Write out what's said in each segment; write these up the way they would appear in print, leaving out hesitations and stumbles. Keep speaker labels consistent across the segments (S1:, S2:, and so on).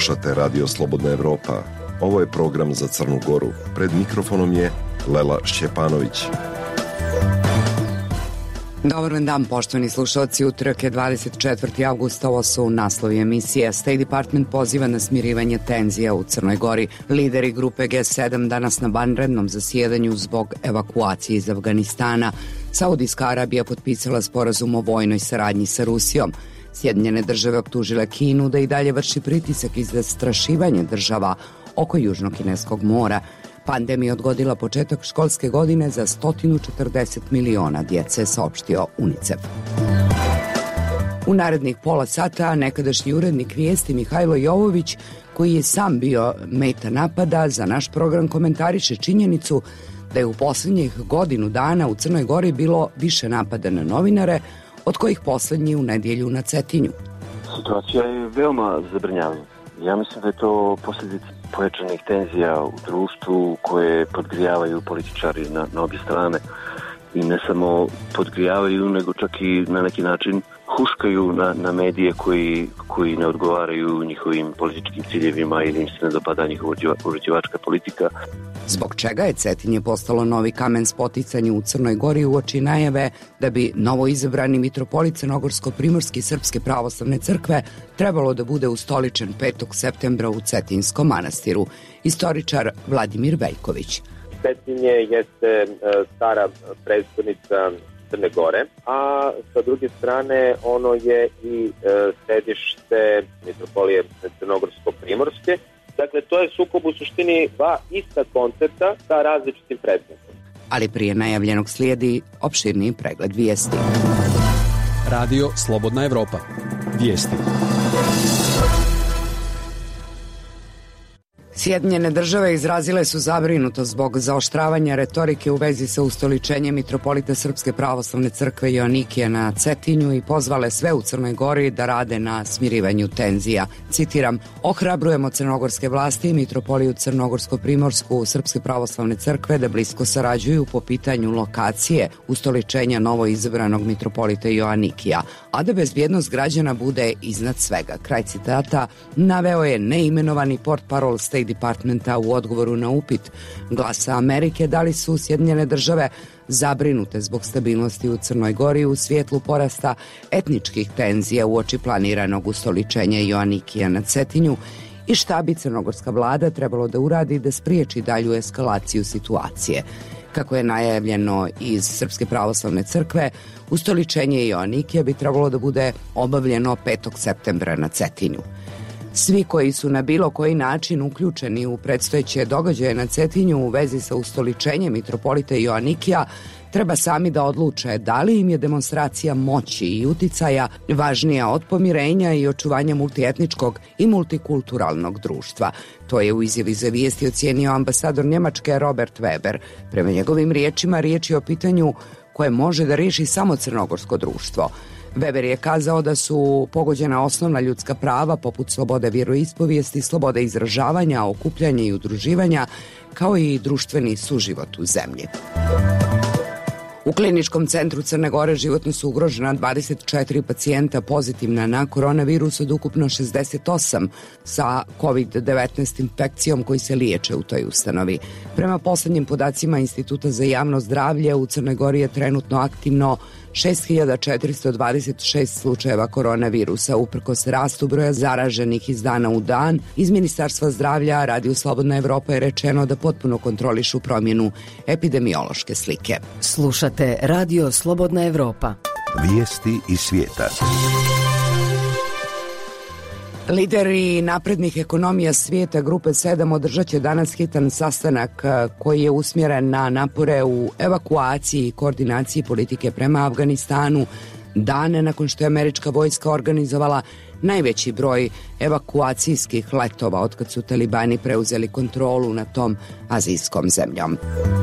S1: Slušate Radio Slobodna Evropa. Ovo je program za Crnu Goru. Pred mikrofonom je Lela Šćepanović.
S2: Dobar dan, poštovani slušalci. Utorak je 24. avgusta, ovo su naslovi emisije. State Department poziva na smirivanje tenzija u Crnoj Gori. Lideri grupe G7 danas na vanrednom zasjedanju zbog evakuacije iz Afganistana. Saudijska Arabija potpisala sporazum o vojnoj saradnji sa Rusijom. Sjedinjene države optužile Kinu da i dalje vrši pritisak i zastrašivanje država oko Južno-Kineskog mora. Pandemija odgodila početak školske godine za 140 miliona djece, saopštio UNICEF. U narednih pola sata nekadašnji urednik vijesti Mihajlo Jovović, koji je sam bio meta napada, za naš program komentariše činjenicu da je u posljednjih godinu dana u Crnoj Gori bilo više napada na novinare, od kojih poslednji u nedjelju na Cetinju.
S3: Situacija je veoma zabrinjavajuća. Ja mislim da je to posljedica pojačanih tenzija u društvu koje podgrijavaju političari na obje strane. I ne samo podgrijavaju, nego čak i na neki način huškaju na medije koji ne odgovaraju njihovim političkim ciljevima ili im se ne dopada njihova uređivačka politika.
S2: Zbog čega je Cetinje postalo novi kamen spoticanja u Crnoj Gori uoči najave da bi novo izabrani mitropolit Crnogorsko-primorske Srpske pravoslavne crkve trebalo da bude ustoličen 5. septembra u Cetinskom manastiru. Istoričar Vladimir Veljković.
S4: Cetinje jeste stara prestonica Crne Gore, a sa druge strane ono je i sedište mitropolije Crnogorsko-primorske. Dakle, to je sukob u suštini dva ista koncepta sa različitim predmetom.
S2: Ali prije najavljenog slijedi opširniji pregled vijesti.
S5: Radio Slobodna Evropa. Vijesti.
S2: Sjedinjene države izrazile su zabrinutost zbog zaoštravanja retorike u vezi sa ustoličenjem mitropolita Srpske pravoslavne crkve Joanikija na Cetinju i pozvale sve u Crnoj Gori da rade na smirivanju tenzija. Citiram: ohrabrujemo crnogorske vlasti i mitropoliju Crnogorsko-primorsku Srpske pravoslavne crkve da blisko sarađuju po pitanju lokacije ustoličenja novo izabranog mitropolita Joanikija, a da bezbjednost građana bude iznad svega. Kraj citata naveo je neimenovani portparol State Departmenta u odgovoru na upit Glasa Amerike da li su Sjedinjene države zabrinute zbog stabilnosti u Crnoj Gori u svjetlu porasta etničkih tenzija uoči planiranog ustoličenja Joanikija na Cetinju i šta bi crnogorska vlada trebalo da uradi da spriječi dalju eskalaciju situacije. Kako je najavljeno iz Srpske pravoslavne crkve, ustoličenje Joanikija bi trebalo da bude obavljeno 5. septembra na Cetinju. Svi koji su na bilo koji način uključeni u predstojeće događaje na Cetinju u vezi sa ustoličenjem mitropolita Joanikija treba sami da odluče da li im je demonstracija moći i uticaja važnija od pomirenja i očuvanja multietničkog i multikulturalnog društva. To je u izjavi za vijesti ocijenio ambasador Njemačke Robert Weber. Prema njegovim riječima, riječ je o pitanju koje može da riješi samo crnogorsko društvo. Weber je kazao da su pogođena osnovna ljudska prava poput slobode vjeroispovijesti, slobode izražavanja, okupljanja i udruživanja, kao i društveni suživot u zemlji. U kliničkom centru Crne Gore životno su ugrožena 24 pacijenta pozitivna na koronavirus od ukupno 68 sa COVID-19 infekcijom koji se liječe u toj ustanovi. Prema posljednjim podacima Instituta za javno zdravlje, u Crnoj Gori je trenutno aktivno 6426 slučajeva koronavirusa. Uprkos rastu broja zaraženih iz dana u dan, iz Ministarstva zdravlja Radio Slobodna Evropa je rečeno da potpuno kontrolišu promjenu epidemiološke slike.
S6: Slušate Radio Slobodna Evropa.
S7: Vijesti iz svijeta.
S2: Lideri naprednih ekonomija svijeta Grupe 7 održat će danas hitan sastanak koji je usmjeren na napore u evakuaciji i koordinaciji politike prema Afganistanu, dane nakon što je američka vojska organizovala najveći broj evakuacijskih letova otkad su talibani preuzeli kontrolu nad tom azijskom zemljom.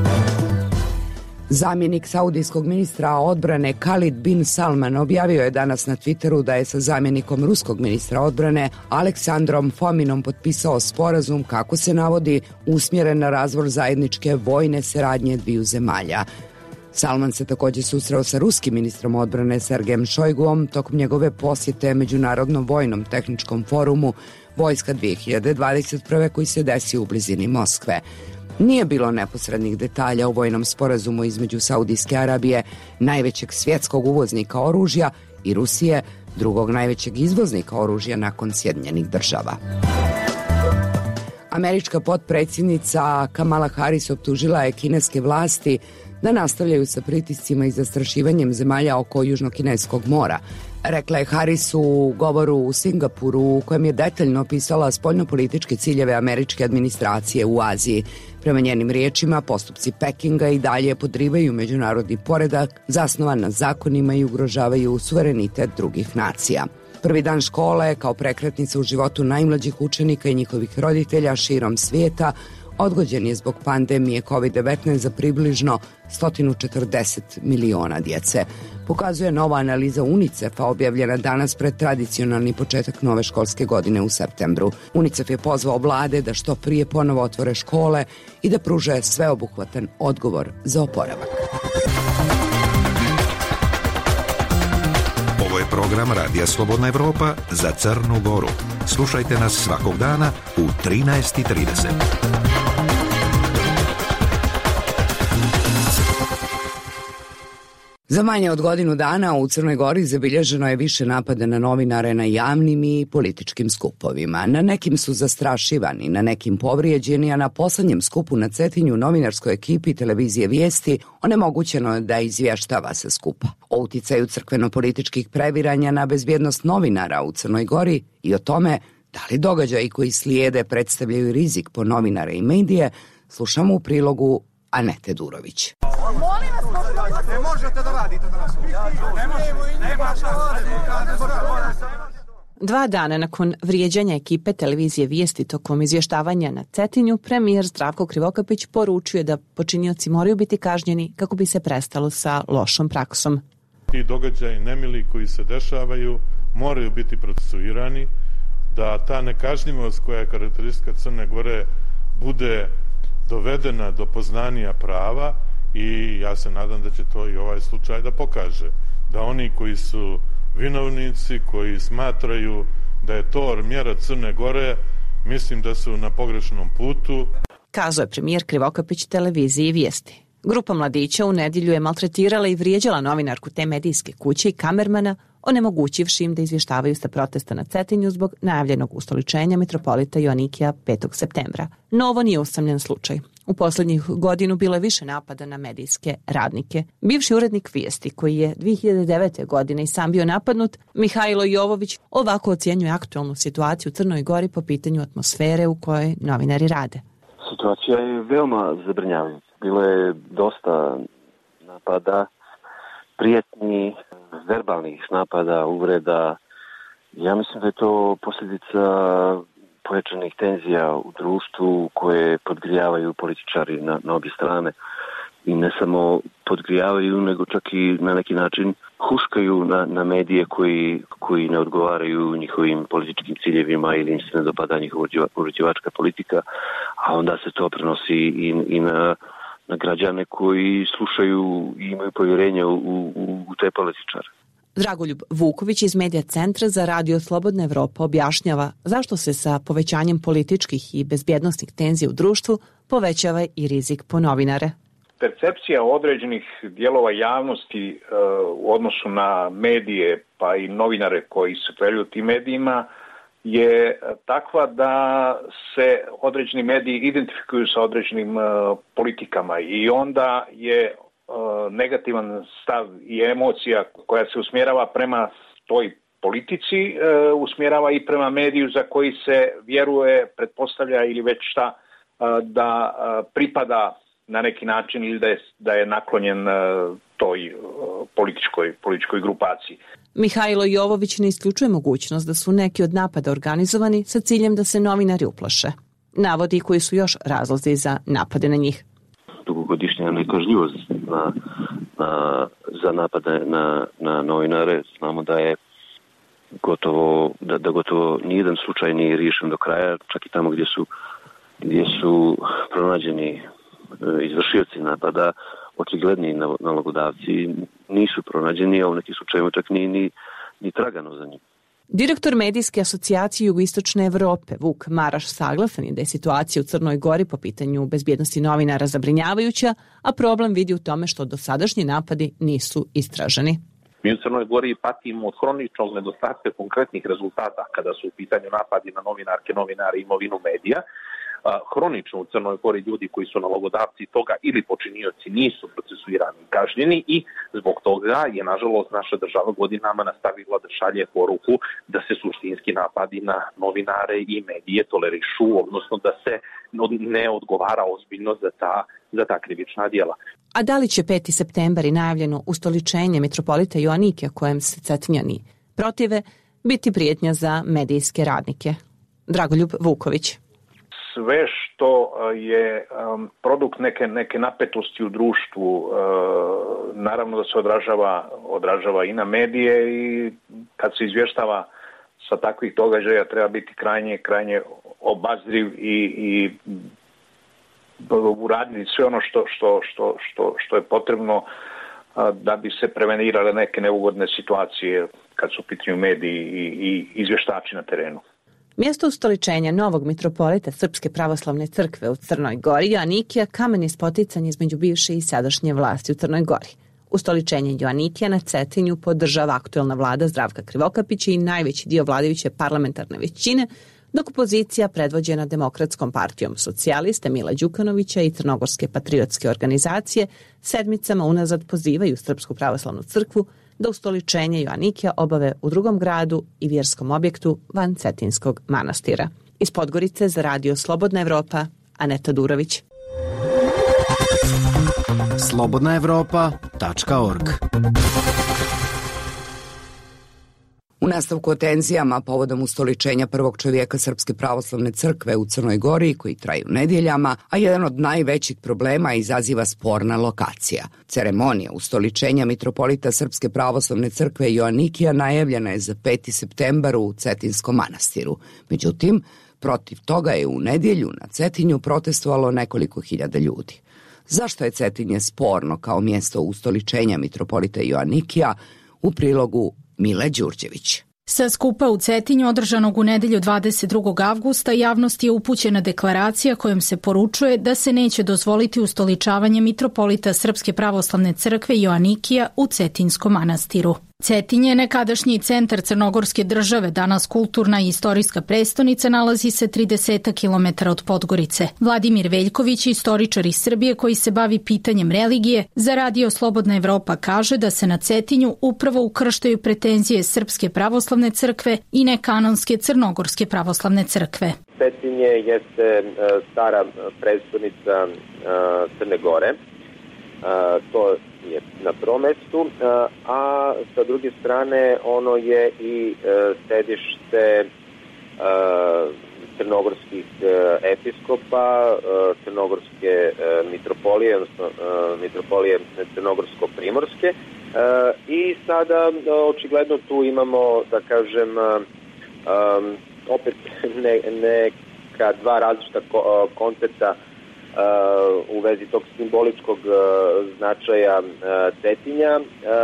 S2: Zamjenik saudijskog ministra odbrane Khalid bin Salman objavio je danas na Twitteru da je sa zamjenikom ruskog ministra odbrane Aleksandrom Fominom potpisao sporazum, kako se navodi, usmjeren na razvoj zajedničke vojne saradnje dviju zemalja. Salman se također susreo sa ruskim ministrom odbrane Sergejem Šojguom tokom njegove posjete Međunarodnom vojnom tehničkom forumu Vojska 2021. koji se desio u blizini Moskve. Nije bilo neposrednih detalja o vojnom sporazumu između Saudijske Arabije, najvećeg svjetskog uvoznika oružja, i Rusije, drugog najvećeg izvoznika oružja nakon Sjedinjenih Država. Američka potpredsjednica Kamala Harris optužila je kineske vlasti da nastavljaju sa pritiscima i zastrašivanjem zemalja oko Južnokineskog mora. Rekla je Harris u govoru u Singapuru u kojem je detaljno opisala spoljnopolitičke ciljeve američke administracije u Aziji. Prema njenim riječima, postupci Pekinga i dalje podrivaju međunarodni poredak zasnovan na zakonima i ugrožavaju suverenitet drugih nacija. Prvi dan škole, kao prekretnica u životu najmlađih učenika i njihovih roditelja širom svijeta, odgođen je zbog pandemije COVID-19 za približno 140 miliona djece. Pokazuje nova analiza UNICEF-a objavljena danas pred tradicionalni početak nove školske godine u septembru. UNICEF je pozvao vlade da što prije ponovo otvore škole i da pruže sveobuhvatan odgovor za oporavak.
S7: Ovo je program Radija Slobodna Evropa za Crnu Goru. Slušajte nas svakog dana u 13:30.
S2: Za manje od godinu dana u Crnoj Gori zabilježeno je više napada na novinare na javnim i političkim skupovima. Na nekim su zastrašivani, na nekim povrijeđeni, a na poslednjem skupu na Cetinju novinarskoj ekipi televizije Vijesti onemogućeno je da izvještava sa skupa. O uticaju crkveno-političkih previranja na bezbjednost novinara u Crnoj Gori i o tome da li događaji koji slijede predstavljaju rizik po novinare i medije, slušamo u prilogu Anete Durović.
S8: Ne možete da radite danas.
S9: Dva dana nakon vrijeđanja ekipe televizije Vijesti tokom izvještavanja na Cetinju, premijer Zdravko Krivokapić poručio je da počinioci moraju biti kažnjeni kako bi se prestalo sa lošom praksom.
S10: Ti događaji nemili koji se dešavaju moraju biti procesuirani, da ta nekažnjivost koja je karakteristika Crne Gore bude dovedena do poznanja prava i ja se nadam da će to i ovaj slučaj da pokaže. Da oni koji su vinovnici, koji smatraju da je to mjera Crne Gore, mislim da su na pogrešnom putu.
S9: Kazao je premijer Krivokapić televiziji Vijesti. Grupa mladića u nedjelju je maltretirala i vrijeđala novinarku te medijske kuće i kamermana, onemogućivši im da izvještavaju sa protesta na Cetinju zbog najavljenog ustoličenja mitropolita Joanikija 5. septembra. No ovo nije usamljen slučaj. U posljednjih godinu bilo je više napada na medijske radnike. Bivši urednik Vijesti, koji je 2009. godine i sam bio napadnut, Mihajlo Jovović, ovako ocjenjuje aktualnu situaciju u Crnoj Gori po pitanju atmosfere u kojoj novinari rade.
S3: Situacija je veoma zabrinjavajuća. Bilo je dosta napada, prijetnji, verbalnih napada, uvreda. Ja mislim da je to posljedica pojačanih tenzija u društvu koje podgrijavaju političari na obje strane. I ne samo podgrijavaju, nego čak i na neki način huškaju na medije koji ne odgovaraju njihovim političkim ciljevima ili im se ne dopada njihova uređivačka politika, a onda se to prenosi i na građane koji slušaju i imaju povjerenje u te političare.
S9: Dragoljub Vuković iz Medija centra za Radio Slobodna Evropa objašnjava zašto se sa povećanjem političkih i bezbjednosnih tenzija u društvu povećava i rizik po novinare.
S11: Percepcija određenih dijelova javnosti u odnosu na medije pa i novinare koji se pojavljuju u tim medijima je takva da se određeni mediji identifikuju sa određenim politikama i onda je negativan stav i emocija koja se usmjerava prema toj politici, usmjerava i prema mediju za koji se vjeruje, pretpostavlja ili već šta da pripada na neki način ili da je naklonjen toj političkoj grupaciji.
S9: Mihajlo Jovović ne isključuje mogućnost da su neki od napada organizovani sa ciljem da se novinari uplaše. Navodi koji su još razlozi za napade na njih.
S3: Dugogodišnja nekažnjivost za napade na novinare. Znamo da je gotovo nijedan slučaj nije riješen do kraja, čak i tamo gdje su pronađeni izvršioci napada, očigledni nalogodavci nisu pronađeni, a u nekim slučajevima čak ni tragano za njim.
S9: Direktor Medijske asocijacije Jugoistočne Evrope, Vuk Maraš, saglasan je da je situacija u Crnoj Gori po pitanju bezbjednosti novinara zabrinjavajuća, a problem vidi u tome što dosadašnji napadi nisu istraženi.
S12: Mi u Crnoj Gori patimo od hroničnog nedostatka konkretnih rezultata kada su u pitanju napadi na novinarke, novinare i imovinu medija. Hronično u Crnoj Gori ljudi koji su nalogodavci toga ili počinioci nisu procesuirani i kažnjeni i zbog toga je nažalost naša država godinama nastavila da šalje poruku da se suštinski napadi na novinare i medije tolerišu, odnosno da se ne odgovara ozbiljno za ta krivična djela.
S9: A da li će 5. septembar i najavljeno ustoličenje mitropolita Joanikija kojem se Cetinjani protive biti prijetnja za medijske radnike? Dragoljub Vuković.
S11: Sve što je produkt neke napetosti u društvu, naravno da se odražava i na medije i kad se izvještava sa takvih događaja treba biti krajnje obazriv i uraditi sve ono što je potrebno da bi se prevenirale neke neugodne situacije kad su u pitanju mediji i izvještači na terenu.
S9: Mjesto ustoličenja novog mitropolita Srpske pravoslavne crkve u Crnoj Gori, Joanikija, kamen je spoticanje između bivše i sadašnje vlasti u Crnoj Gori. Ustoličenje Joanikija na Cetinju podržava aktuelna vlada Zdravka Krivokapića i najveći dio vladajuće parlamentarne većine, dok opozicija predvođena Demokratskom partijom socijaliste Mila Đukanovića i Crnogorske patriotske organizacije sedmicama unazad pozivaju Srpsku pravoslavnu crkvu da ustoličenje Joanikija obave u drugom gradu i vjerskom objektu van Cetinskog manastira. Iz Podgorice za Radio Slobodna Evropa, Aneta Durović.
S13: slobodnaevropa.org.
S2: U nastavku o tenzijama povodom ustoličenja prvog čovjeka Srpske pravoslavne crkve u Crnoj Gori, koji traju nedjeljama, a jedan od najvećih problema izaziva sporna lokacija. Ceremonija ustoličenja mitropolita Srpske pravoslavne crkve Joanikija najavljena je za 5. septembar u Cetinskom manastiru. Međutim, protiv toga je u nedjelju na Cetinju protestovalo nekoliko hiljada ljudi. Zašto je Cetinje sporno kao mjesto ustoličenja mitropolita Joanikija? U prilogu Mile Đurđević.
S14: Sa skupa u Cetinju održanog u nedjelju 22. avgusta javnosti je upućena deklaracija kojom se poručuje da se neće dozvoliti ustoličavanje mitropolita Srpske pravoslavne crkve Joanikija u Cetinskom manastiru. Cetinje je nekadašnji centar Crnogorske države, danas kulturna i istorijska prestonica, nalazi se 30 km od Podgorice. Vladimir Veljković, istoričar iz Srbije koji se bavi pitanjem religije, za Radio Slobodna Evropa kaže da se na Cetinju upravo ukrštaju pretenzije Srpske pravoslavne crkve i nekanonske Crnogorske pravoslavne crkve.
S4: Cetinje jeste stara prestonica Crne Gore. To je na prvom mjestu, a sa druge strane ono je i sedište crnogorskih episkopa, crnogorske mitropolije, odnosno mitropolije crnogorsko-primorske, i sada očigledno tu imamo, da kažem, opet neka dva različita koncepta u vezi tog simboličkog značaja Cetinja,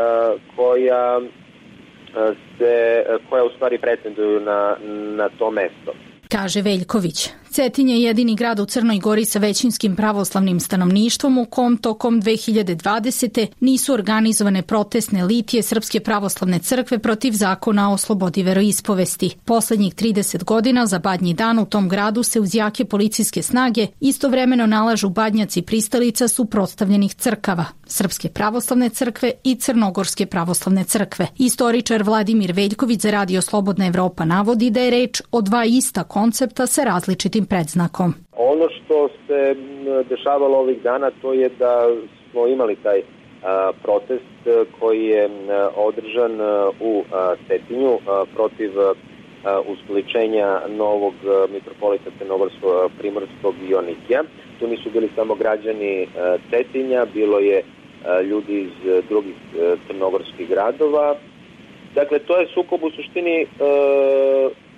S4: koja u stvari pretenduju na to mesto.
S14: Kaže Veljković. Cetinje je jedini grad u Crnoj Gori sa većinskim pravoslavnim stanovništvom u kom tokom 2020. nisu organizovane protestne litije Srpske pravoslavne crkve protiv zakona o slobodi veroispovesti. Poslednjih 30 godina za Badnji dan u tom gradu se uz jake policijske snage istovremeno nalažu badnjaci pristalica suprotstavljenih crkava, Srpske pravoslavne crkve i Crnogorske pravoslavne crkve. Istoričar Vladimir Veljković za Radio Slobodna Evropa navodi da je reč o dva ista koncepta sa različitim predznakom.
S4: Ono što se dešavalo ovih dana to je da smo imali taj protest koji je održan u Cetinju protiv ustoličenja novog mitropolita Crnogorsko-primorskog Joanikija. Tu nisu bili samo građani Cetinja, bilo je ljudi iz drugih crnogorskih gradova. Dakle, to je sukob u suštini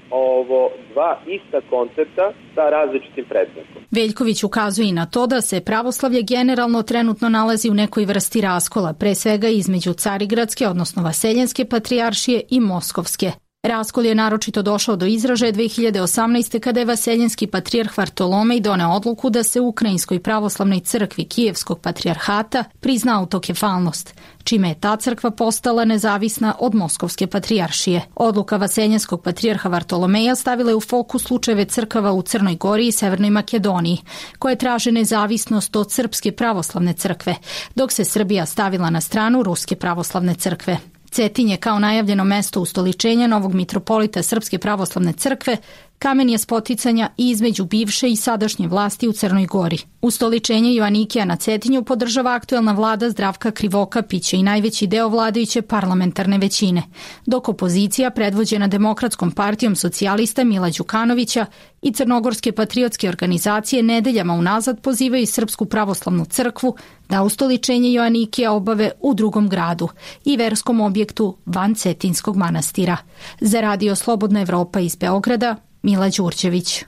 S4: ovo dva ista koncepta sa različitim predznakom.
S14: Veljković ukazuje i na to da se pravoslavlje generalno trenutno nalazi u nekoj vrsti raskola, pre svega između Carigradske, odnosno Vaseljenske patrijaršije i Moskovske. Raskol je naročito došao do izražaja 2018. kada je Vaseljenski patrijarh Vartolomej doneo odluku da se Ukrajinskoj pravoslavnoj crkvi Kijevskog patrijarhata prizna autokefalnost, čime je ta crkva postala nezavisna od Moskovske patrijaršije. Odluka Vaseljenskog patrijarha Vartolomeja stavila je u fokus slučajeve crkava u Crnoj Gori i Severnoj Makedoniji, koje traže nezavisnost od Srpske pravoslavne crkve, dok se Srbija stavila na stranu Ruske pravoslavne crkve. Cetinje kao najavljeno mesto ustoličenja novog mitropolita Srpske pravoslavne crkve kamen je spoticanja i između bivše i sadašnje vlasti u Crnoj Gori. Ustoličenje Joanikija na Cetinju podržava aktuelna vlada Zdravka Krivokapića i najveći deo vladajuće parlamentarne većine, dok opozicija predvođena Demokratskom partijom socijalista Mila Đukanovića i crnogorske patriotske organizacije nedeljama unazad pozivaju Srpsku pravoslavnu crkvu da ustoličenje Joanikija obave u drugom gradu i verskom objektu van Cetinskog manastira. Za Radio Slobodna Evropa iz Beograda, Mila Đurđević.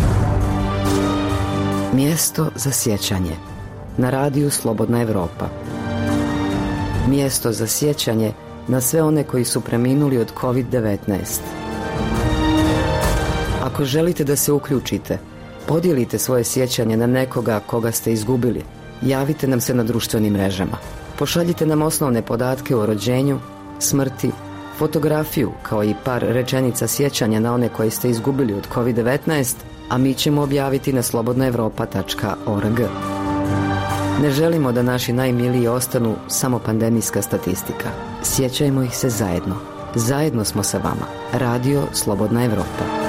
S6: Mjesto za sjećanje na Radiju Slobodna Evropa. Mjesto za sjećanje na sve one koji su preminuli od COVID-19. Ako želite da se uključite, podijelite svoje sjećanje na nekoga koga ste izgubili. Javite nam se na društvenim mrežama. Pošaljite nam osnovne podatke o rođenju, smrti, fotografiju kao i par rečenica sjećanja na one koje ste izgubili od COVID-19, a mi ćemo objaviti na slobodnaevropa.org. Ne želimo da naši najmiliji ostanu samo pandemijska statistika. Sjećajmo ih se zajedno. Zajedno smo sa vama. Radio Slobodna Evropa.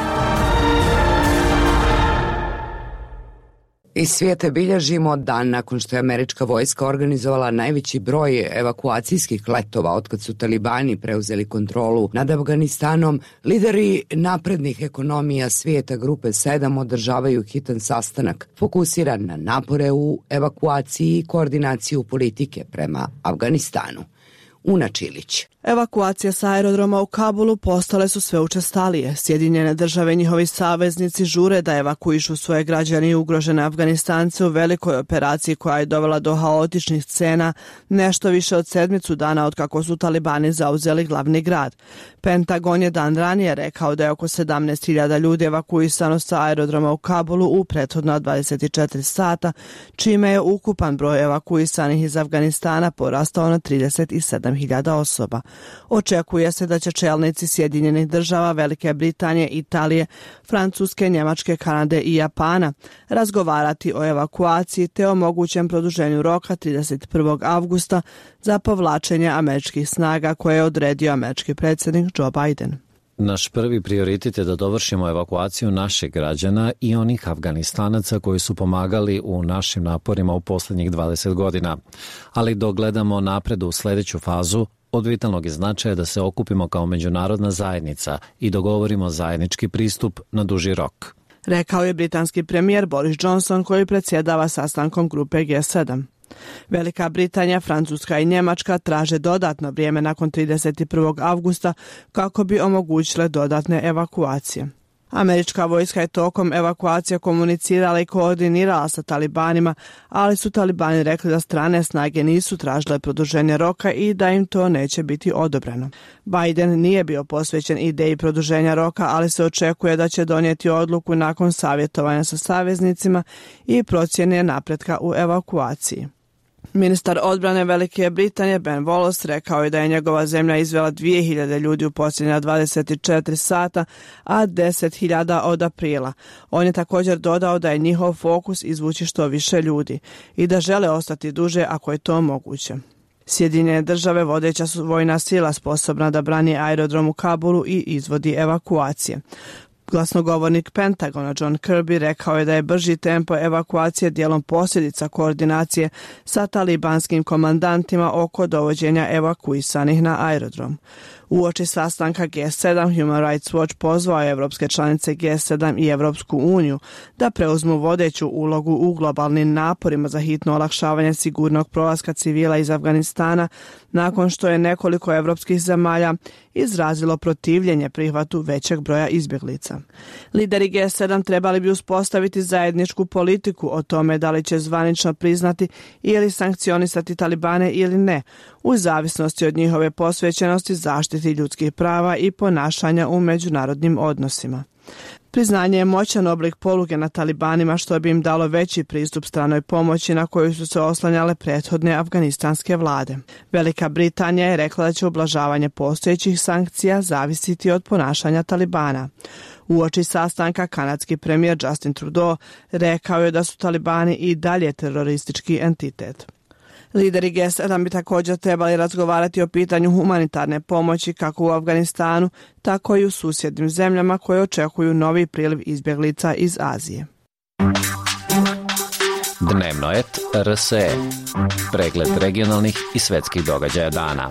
S2: Iz svijeta bilježimo dan nakon što je američka vojska organizovala najveći broj evakuacijskih letova otkad su talibani preuzeli kontrolu nad Afganistanom. Lideri naprednih ekonomija svijeta grupe 7 održavaju hitan sastanak fokusiran na napore u evakuaciji i koordinaciju politike prema Afganistanu. Una Čilić.
S13: Evakuacija sa aerodroma u Kabulu postale su sve učestalije. Sjedinjene države i njihovi saveznici žure da evakuišu svoje građane i ugrožene Afganistance u velikoj operaciji koja je dovela do haotičnih scena nešto više od 7 dana od kako su talibani zauzeli glavni grad. Pentagon je dan ranije rekao da je oko 17.000 ljudi evakuisano sa aerodroma u Kabulu u prethodna 24 sata, čime je ukupan broj evakuisanih iz Afganistana porastao na 37.000 osoba. Očekuje se da će čelnici Sjedinjenih država, Velike Britanije, Italije, Francuske, Njemačke, Kanade i Japana razgovarati o evakuaciji te o mogućem produženju roka 31. avgusta za povlačenje američkih snaga koje je odredio američki predsjednik Joe Biden.
S15: Naš prvi prioritet je da dovršimo evakuaciju naših građana i onih Afganistanaca koji su pomagali u našim naporima u posljednjih 20 godina. Ali dok gledamo napred u sljedeću fazu, od vitalnog je značaja da se okupimo kao međunarodna zajednica i dogovorimo zajednički pristup na duži rok.
S13: Rekao je britanski premijer Boris Johnson koji predsjedava sastankom grupe G7. Velika Britanija, Francuska i Njemačka traže dodatno vrijeme nakon 31. avgusta kako bi omogućile dodatne evakuacije. Američka vojska je tokom evakuacije komunicirala i koordinirala sa talibanima, ali su talibani rekli da strane snage nisu tražile produženje roka i da im to neće biti odobreno. Biden nije bio posvećen ideji produženja roka, ali se očekuje da će donijeti odluku nakon savjetovanja sa saveznicima i procjene napretka u evakuaciji. Ministar odbrane Velike Britanije Ben Wallace rekao je da je njegova zemlja izvela 2000 ljudi u posljednja 24 sata, a 10.000 od aprila. On je također dodao da je njihov fokus izvući što više ljudi i da žele ostati duže ako je to moguće. Sjedinjene države vodeća su vojna sila sposobna da brani aerodrom u Kabulu i izvodi evakuacije. Glasnogovornik Pentagona John Kirby rekao je da je brži tempo evakuacije dijelom posljedica koordinacije sa talibanskim komandantima oko dovođenja evakuisanih na aerodrom. Uoči sastanka G7, Human Rights Watch pozvao je evropske članice G7 i Evropsku uniju da preuzmu vodeću ulogu u globalnim naporima za hitno olakšavanje sigurnog prolaska civila iz Afganistana nakon što je nekoliko evropskih zemalja izrazilo protivljenje prihvatu većeg broja izbjeglica. Lideri G7 trebali bi uspostaviti zajedničku politiku o tome da li će zvanično priznati ili sankcionisati Talibane ili ne, u zavisnosti od njihove posvećenosti zaštiti ljudskih prava i ponašanja u međunarodnim odnosima. Priznanje je moćan oblik poluge na Talibanima što bi im dalo veći pristup stranoj pomoći na koju su se oslanjale prethodne afganistanske vlade. Velika Britanija je rekla da će ublažavanje postojećih sankcija zavisiti od ponašanja Talibana. Uoči sastanka kanadski premijer Justin Trudeau rekao je da su Talibani i dalje teroristički entitet. Lideri G7 bi također trebali razgovarati o pitanju humanitarne pomoći kako u Afganistanu, tako i u susjednim zemljama koje očekuju novi priliv izbjeglica iz Azije.
S15: Dnevno et RSE. Pregled regionalnih i svetskih događaja dana.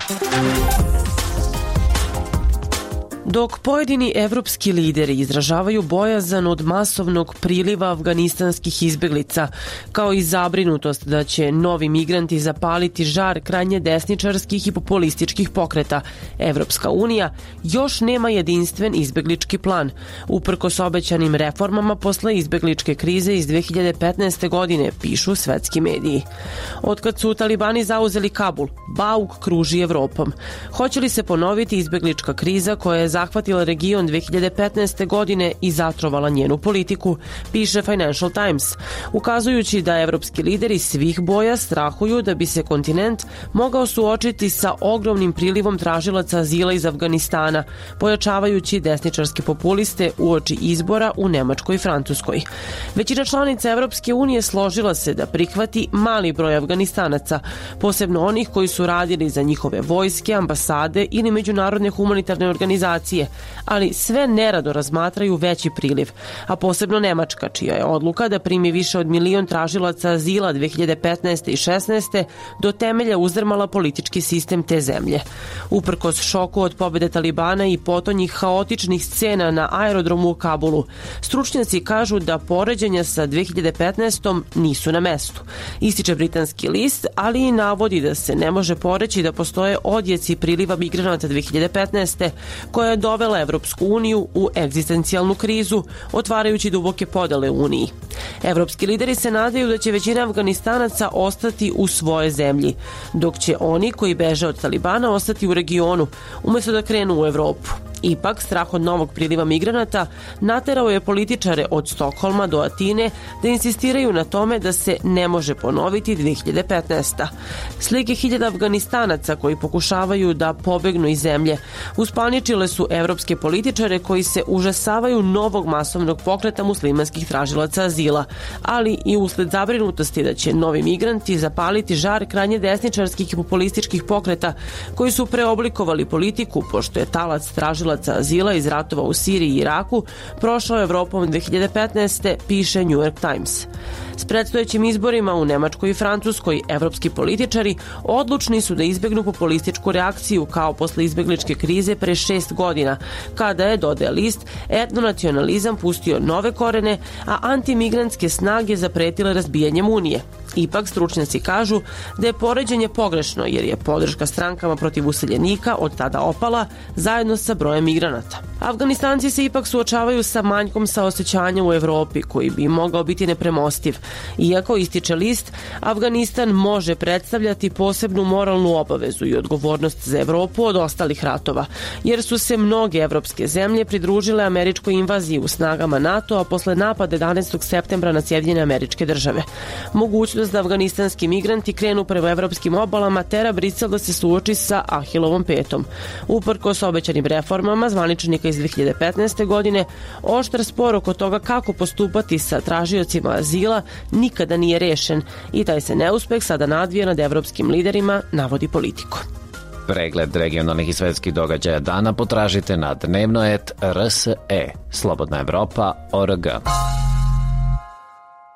S16: Dok pojedini evropski lideri izražavaju bojazan od masovnog priliva afganistanskih izbjeglica, kao i zabrinutost da će novi migranti zapaliti žar krajnje desničarskih i populističkih pokreta, Evropska unija još nema jedinstven izbjeglički plan, uprkos obećanim reformama posle izbjegličke krize iz 2015. godine, pišu svetski mediji. Otkad su Talibani zauzeli Kabul, bauk kruži Evropom. Hoće li se ponoviti izbjeglička kriza koja je zahvatila region 2015. godine i zatrovala njenu politiku, piše Financial Times, ukazujući da evropski lideri svih boja strahuju da bi se kontinent mogao suočiti sa ogromnim prilivom tražilaca azila iz Afganistana, pojačavajući desničarske populiste uoči izbora u Nemačkoj i Francuskoj. Većina članica Evropske unije složila se da prihvati mali broj Afganistanaca, posebno onih koji su radili za njihove vojske, ambasade ili međunarodne humanitarne organizacije, ali sve nerado razmatraju veći priliv, a posebno Nemačka, čija je odluka da primi više od 1 milion tražilaca azila 2015. i 16. do temelja uzdrmala politički sistem te zemlje. Uprkos šoku od pobjede Talibana i potonjih haotičnih scena na aerodromu u Kabulu, stručnjaci kažu da poređenja sa 2015. nisu na mestu. Ističe britanski list, ali i navodi da se ne može poreći da postoje odjeci priliva migranata 2015. koja je dovela Evropsku uniju u egzistencijalnu krizu, otvarajući duboke podele u Uniji. Evropski lideri se nadaju da će većina Afganistanaca ostati u svojoj zemlji, dok će oni koji beže od Talibana ostati u regionu, umjesto da krenu u Evropu. Ipak, strah od novog priliva migranata naterao je političare od Stokholma do Atine da insistiraju na tome da se ne može ponoviti 2015. Slike hiljada Afganistanaca koji pokušavaju da pobegnu iz zemlje uspaničile su evropske političare koji se užasavaju novog masovnog pokreta muslimanskih tražilaca azila, ali i usled zabrinutosti da će novi migranti zapaliti žar krajnje desničarskih i populističkih pokreta koji su preoblikovali politiku, pošto je talac tražilaca azila iz ratova u Siriji i Iraku prošao Evropom 2015. piše New York Times. S predstojećim izborima u Nemačkoj i Francuskoj, evropski političari odlučni su da izbegnu populističku reakciju kao posle izbegličke krize pre 6 godina, kada je, dodaje list, etnonacionalizam pustio nove korene, a antimigrantske snage zapretile razbijanjem Unije. Ipak, stručnjaci kažu da je poređenje pogrešno jer je podrška strankama protiv useljenika od tada opala zajedno sa brojem migranata. Afganistanci se ipak suočavaju sa manjkom saosećanja u Evropi koji bi mogao biti nepremostiv. Iako, ističe list, Afganistan može predstavljati posebnu moralnu obavezu i odgovornost za Evropu od ostalih ratova, jer su se mnoge evropske zemlje pridružile američkoj invaziji u snagama NATO-a posle napada 11. septembra na Sjedinjene Američke Države. Mogućnost da afganistanski migranti krenu prema evropskim obalama tera Brisel da se suoči sa Ahilovom petom. Uprkos obećanim reformama zvaničnika iz 2015. godine, oštar spor oko toga kako postupati sa tražiocima azila nikada nije rešen i taj se neuspeh sada nadvija nad evropskim liderima, navodi Politico.
S15: Pregled regionalnih i svetskih događaja dana potražite na dnevno.rt.rse. Slobodna Evropa.org.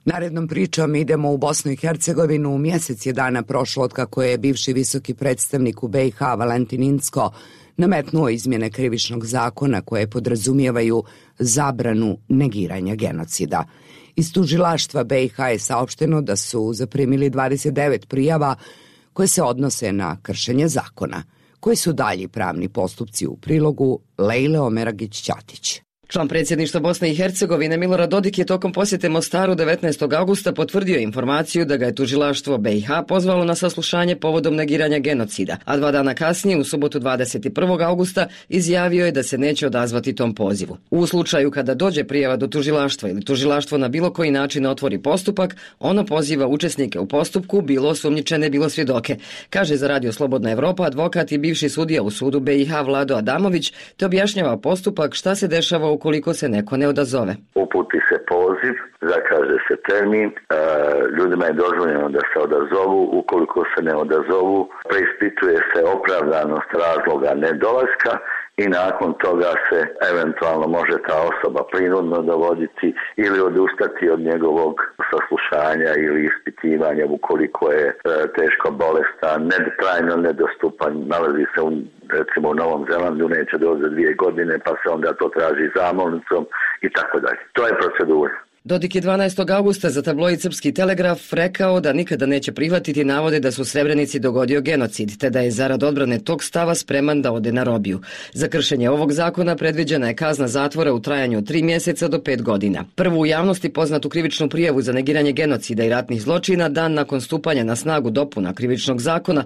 S2: Narednom pričom idemo u Bosnu i Hercegovinu. Mjesec je dana prošlo od kako je bivši visoki predstavnik u BiH Valentin Incko nametnuo izmjene krivičnog zakona koje podrazumijevaju zabranu negiranja genocida. Iz tužilaštva BiH je saopšteno da su zaprimili 29 prijava koje se odnose na kršenje zakona. Koji su dalji pravni postupci u prilogu Lejle Omeragić-Ćatić?
S6: Član predsjedništva Bosne i Hercegovine Milorad Dodik je tokom posjete Mostaru 19. augusta potvrdio informaciju da ga je tužilaštvo BiH pozvalo na saslušanje povodom negiranja genocida, a 2 dana kasnije, u subotu 21. augusta, izjavio je da se neće odazvati tom pozivu. U slučaju kada dođe prijava do tužilaštva ili tužilaštvo na bilo koji način otvori postupak, ono poziva učesnike u postupku, bilo osumnjičene, bilo svjedoke, kaže za Radio Slobodna Evropa advokat i bivši sudija u sudu BiH Vlado Adamović, te objašnjava postupak šta se dešava ukoliko se neko ne odazove.
S17: Uputi se poziv, zakaže se termin, ljudima je dozvoljeno da se odazovu, ukoliko se ne odazovu, preispituje se opravdanost razloga nedolaska i nakon toga se eventualno može ta osoba prinudno dovoditi ili odustati od njegovog saslušanja ili ispitivanja ukoliko je teško bolestan, trajno nedostupan, nalazi se recimo u Novom Zelandu, neće doći za 2 godine pa se onda to traži zamolnicom i tako dalje. To je procedura.
S6: Dodik je 12. augusta za tabloid Srpski telegraf rekao da nikada neće prihvatiti navode da su u Srebrenici dogodio genocid, te da je zarad odbrane tog stava spreman da ode na robiju. Za kršenje ovog zakona predviđena je kazna zatvora u trajanju od 3 mjeseca do 5 godina. Prvu u javnosti poznatu krivičnu prijavu za negiranje genocida i ratnih zločina dan nakon stupanja na snagu dopuna krivičnog zakona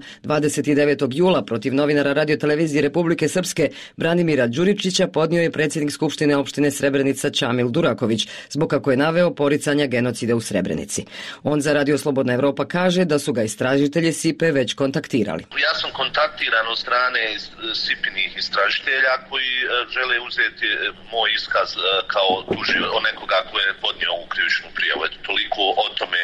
S6: 29. jula protiv novinara radiotelevizije Republike Srpske Branimira Đuričića podnio je predsjednik Skupštine opštine Srebrenica Čamil Duraković, zbog kako je naveo poricanja genocida u Srebrenici. On za Radio Slobodna Evropa kaže da su ga istražitelji SIPE već kontaktirali.
S18: Ja sam kontaktiran od strane SIPinih istražitelja koji žele uzeti moj iskaz kao tužio nekoga ko je podnio ovu krivičnu prijavu. Eto, toliko o tome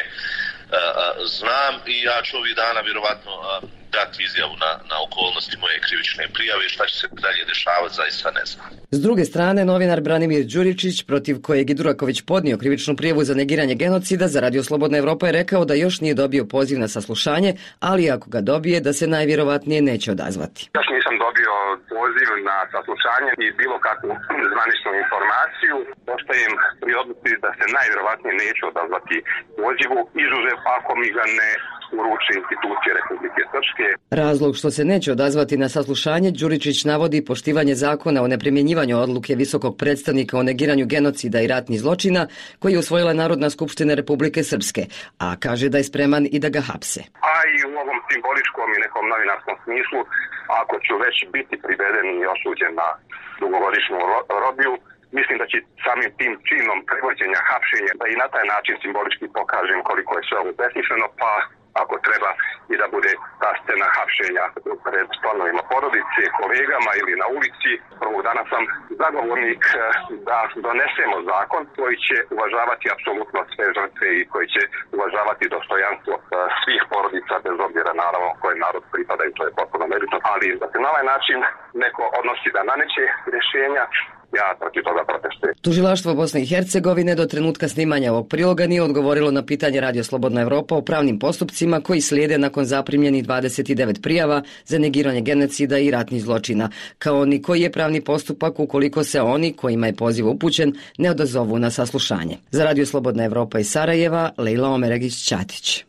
S18: znam i ja ću ovih dana vjerovatno dati izjavu na okolnosti moje krivične prijave. Šta će se dalje dešavati, zaista ne znam.
S6: S druge strane, novinar Branimir Đuričić, protiv kojeg je Duraković podnio krivičnu prijavu za negiranje genocida, za Radio Slobodna Evropa je rekao da još nije dobio poziv na saslušanje, ali ako ga dobije, da se najvjerovatnije neće odazvati.
S19: Još nisam dobio poziv na saslušanje i bilo kakvu zvaničnu informaciju. Ostajem pri odluci da se najvjerovatnije neće odazvati pozivu, izuzev ako mi ga ne uruči institucije Republike Srpske.
S6: Razlog što se neće odazvati na saslušanje, Đuričić navodi poštivanje zakona o neprimjenjivanju odluke visokog predstavnika o negiranju genocida i ratnih zločina koji je usvojila Narodna skupština Republike Srpske, a kaže da je spreman i da ga hapse.
S19: A i u ovom simboličkom i nekom novinarskom smislu, ako ću već biti priveden i osuđen na dugogodišnju robiju, mislim da će samim tim činom prevođenja hapšenja da i na taj način simbolički pokažem koliko je sve ovo besmisleno, pa ako treba i da bude ta scena hapšenja pred članovima porodice, kolegama ili na ulici. Prvog dana sam zagovornik da donesemo zakon koji će uvažavati apsolutno sve žrtve i koji će uvažavati dostojanstvo svih porodica bez obzira naravno koje narod pripadaju, to je potpuno nebitno, ali da se na ovaj način neko odnosi da naneće rješenja, ja protiv toga protestujem.
S6: Tužilaštvo Bosne i Hercegovine do trenutka snimanja ovog priloga nije odgovorilo na pitanje Radio Slobodna Evropa o pravnim postupcima koji slijede nakon zaprimljenih 29 prijava za negiranje genocida i ratnih zločina, kao ni koji je pravni postupak ukoliko se oni, kojima je poziv upućen, ne odazovu na saslušanje. Za Radio Slobodna Evropa iz Sarajeva, Lejla Omeragić-Ćatić.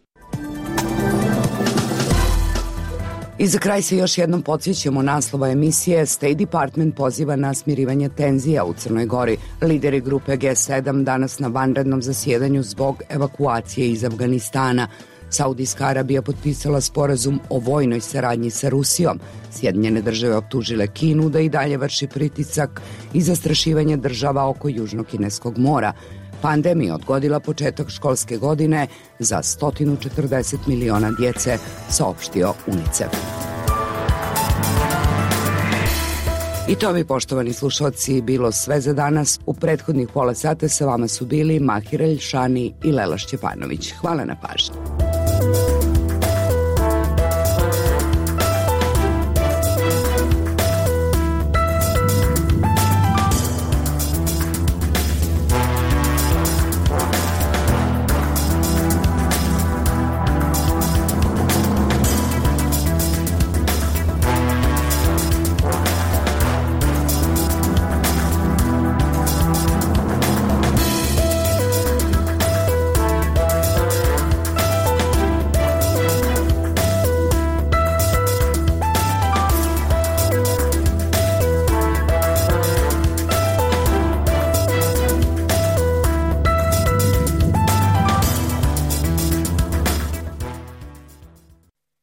S2: I za kraj se još jednom podsjećamo naslova emisije. State Department poziva na smirivanje tenzija u Crnoj Gori. Lideri grupe G7 danas na vanrednom zasjedanju zbog evakuacije iz Afganistana. Saudijska Arabija potpisala sporazum o vojnoj saradnji sa Rusijom. Sjedinjene države optužile Kinu da i dalje vrši pritisak i zastrašivanje država oko Južnog Kineskog mora. Pandemija odgodila početak školske godine za 140 miliona djece, saopštio UNICEF. I to bi, poštovani slušalci, bilo sve za danas. U prethodnih pola sata sa vama su bili Mahir El Šani i Lela Šćepanović. Hvala na pažnji.